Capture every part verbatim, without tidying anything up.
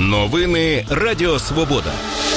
Новини Радіо Свобода.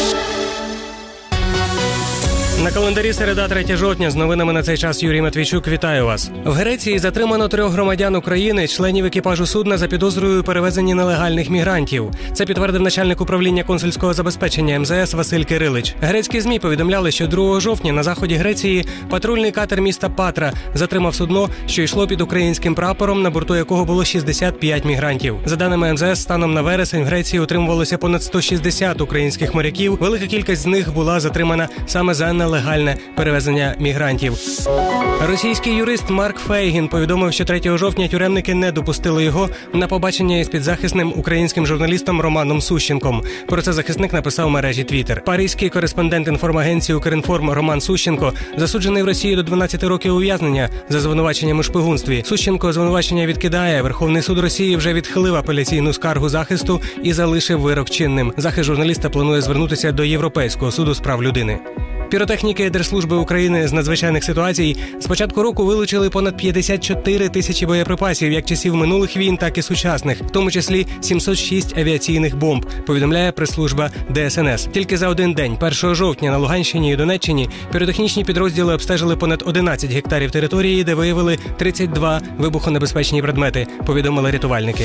На календарі середа, третє жовтня. З новинами на цей час Юрій Матвійчук. Вітаю вас. В Греції затримано трьох громадян України, членів екіпажу судна, за підозрою у перевезенні нелегальних мігрантів. Це підтвердив начальник управління консульського забезпечення ем зе ес Василь Кирилич. Грецькі ЗМІ повідомляли, що другого жовтня на заході Греції патрульний катер міста Патра затримав судно, що йшло під українським прапором, на борту якого було шістдесят п'ять мігрантів. За даними ем зе ес, станом на вересень в Греції утримувалося понад сто шістдесят українських моряків. Велика кількість з них була затримана саме за нелегальне перевезення мігрантів. Російський юрист Марк Фейгін повідомив, що третього жовтня тюремники не допустили його на побачення із підзахисним українським журналістом Романом Сущенком. Про це захисник написав в мережі Твіттер. Паризький кореспондент інформагенції «Укрінформ» Роман Сущенко засуджений в Росії до дванадцяти років ув'язнення за звинуваченням у шпигунстві. Сущенко звинувачення відкидає. Верховний суд Росії вже відхилив апеляційну скаргу захисту і залишив вирок чинним. Захист журналіста планує звернутися до Європейського суду з прав людини. Піротехніки Держслужби України з надзвичайних ситуацій з початку року вилучили понад п'ятдесят чотири тисячі боєприпасів, як часів минулих війн, так і сучасних, в тому числі сімсот шість авіаційних бомб, повідомляє прес-служба де ес ен ес. Тільки за один день, першого жовтня, на Луганщині і Донеччині піротехнічні підрозділи обстежили понад одинадцять гектарів території, де виявили тридцять два вибухонебезпечні предмети, повідомили рятувальники.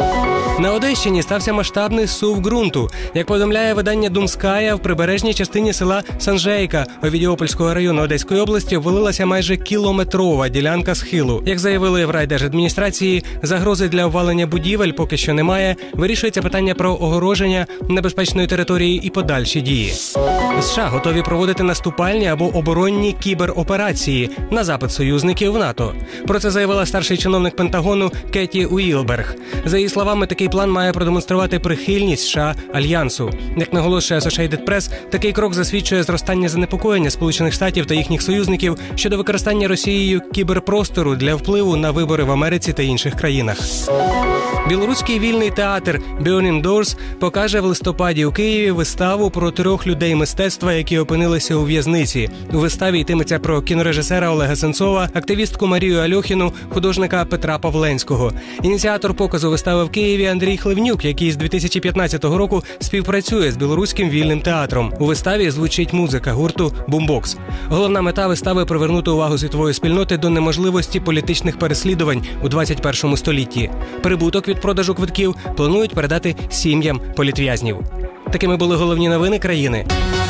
На Одещині стався масштабний зсув ґрунту. Як повідомляє видання «Думская», в прибережній частині села Санжейка Овідіопольського району Одеської області обвалилася майже кілометрова ділянка схилу. Як заявили в райдержадміністрації, загрози для обвалення будівель поки що немає. Вирішується питання про огороження небезпечної території і подальші дії. США готові проводити наступальні або оборонні кібероперації на запит союзників в НАТО. Про це заявила старший чиновник Пентагону Кеті Уілберг. За її словами, такий план має продемонструвати прихильність США Альянсу. Як наголошує Associated Press, такий крок засвідчує зростання занепокоєння Сполучених Штатів та їхніх союзників щодо використання Росією кіберпростору для впливу на вибори в Америці та інших країнах. Білоруський вільний театр Burning Doors покаже в листопаді у Києві виставу про трьох людей мистецтва, які опинилися у в'язниці. У виставі йтиметься про кінорежисера Олега Сенцова, активістку Марію Альохіну, художника Петра Павленського. Ініціатор показу вистави в Києві Андрій Хливнюк, який з дві тисячі п'ятнадцятого року співпрацює з Білоруським вільним театром. У виставі звучить музика гурту «Бумбокс». Головна мета вистави – привернути увагу світової спільноти до неможливості політичних переслідувань у двадцять першому столітті. Прибуток від продажу квитків планують передати сім'ям політв'язнів. Такими були головні новини країни.